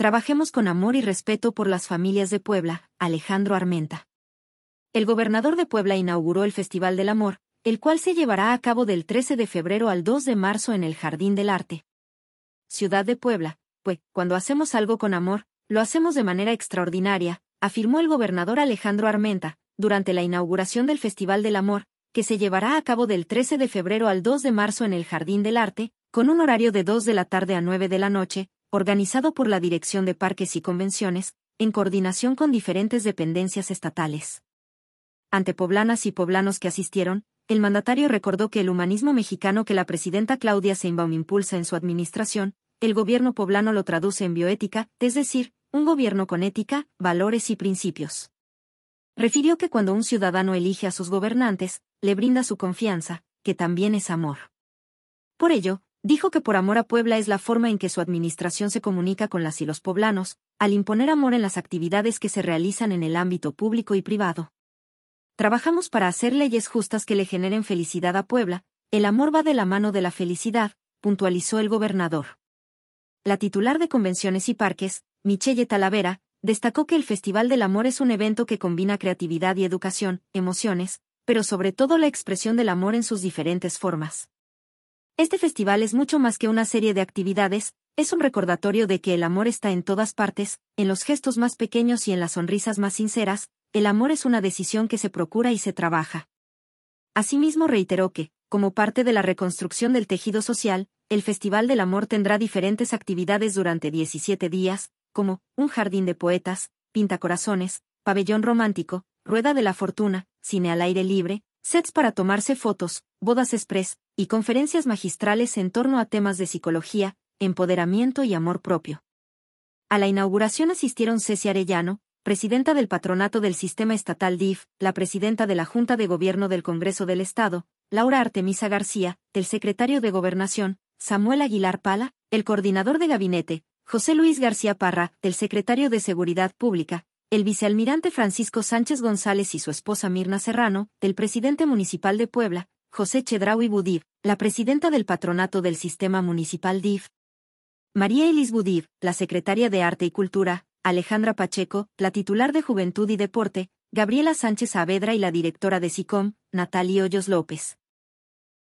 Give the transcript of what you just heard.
Trabajemos con amor y respeto por las familias de Puebla, Alejandro Armenta. El gobernador de Puebla inauguró el Festival del Amor, el cual se llevará a cabo del 13 de febrero al 2 de marzo en el Jardín del Arte. Ciudad de Puebla, pues, cuando hacemos algo con amor, lo hacemos de manera extraordinaria, afirmó el gobernador Alejandro Armenta, durante la inauguración del Festival del Amor, que se llevará a cabo del 13 de febrero al 2 de marzo en el Jardín del Arte, con un horario de 2 de la tarde a 9 de la noche, organizado por la Dirección de Parques y Convenciones, en coordinación con diferentes dependencias estatales. Ante poblanas y poblanos que asistieron, el mandatario recordó que el humanismo mexicano que la presidenta Claudia Sheinbaum impulsa en su administración, el gobierno poblano lo traduce en bioética, es decir, un gobierno con ética, valores y principios. Refirió que cuando un ciudadano elige a sus gobernantes, le brinda su confianza, que también es amor. Por ello, dijo que por amor a Puebla es la forma en que su administración se comunica con las y los poblanos, al imponer amor en las actividades que se realizan en el ámbito público y privado. Trabajamos para hacer leyes justas que le generen felicidad a Puebla, el amor va de la mano de la felicidad, puntualizó el gobernador. La titular de Convenciones y Parques, Michelle Talavera, destacó que el Festival del Amor es un evento que combina creatividad y educación, emociones, pero sobre todo la expresión del amor en sus diferentes formas. Este festival es mucho más que una serie de actividades, es un recordatorio de que el amor está en todas partes, en los gestos más pequeños y en las sonrisas más sinceras. El amor es una decisión que se procura y se trabaja. Asimismo reiteró que, como parte de la reconstrucción del tejido social, el Festival del Amor tendrá diferentes actividades durante 17 días, como un jardín de poetas, pintacorazones, pabellón romántico, rueda de la fortuna, cine al aire libre, sets para tomarse fotos, bodas express, y conferencias magistrales en torno a temas de psicología, empoderamiento y amor propio. A la inauguración asistieron Ceci Arellano, presidenta del Patronato del Sistema Estatal DIF, la presidenta de la Junta de Gobierno del Congreso del Estado, Laura Artemisa García, el secretario de Gobernación, Samuel Aguilar Pala, el coordinador de gabinete, José Luis García Parra, el secretario de Seguridad Pública, el vicealmirante Francisco Sánchez González y su esposa Mirna Serrano, el presidente municipal de Puebla, José Chedraui Budib, la presidenta del Patronato del Sistema Municipal DIF, María Elis Budib, la secretaria de Arte y Cultura, Alejandra Pacheco, la titular de Juventud y Deporte, Gabriela Sánchez Saavedra y la directora de SICOM, Natalie Hoyos López.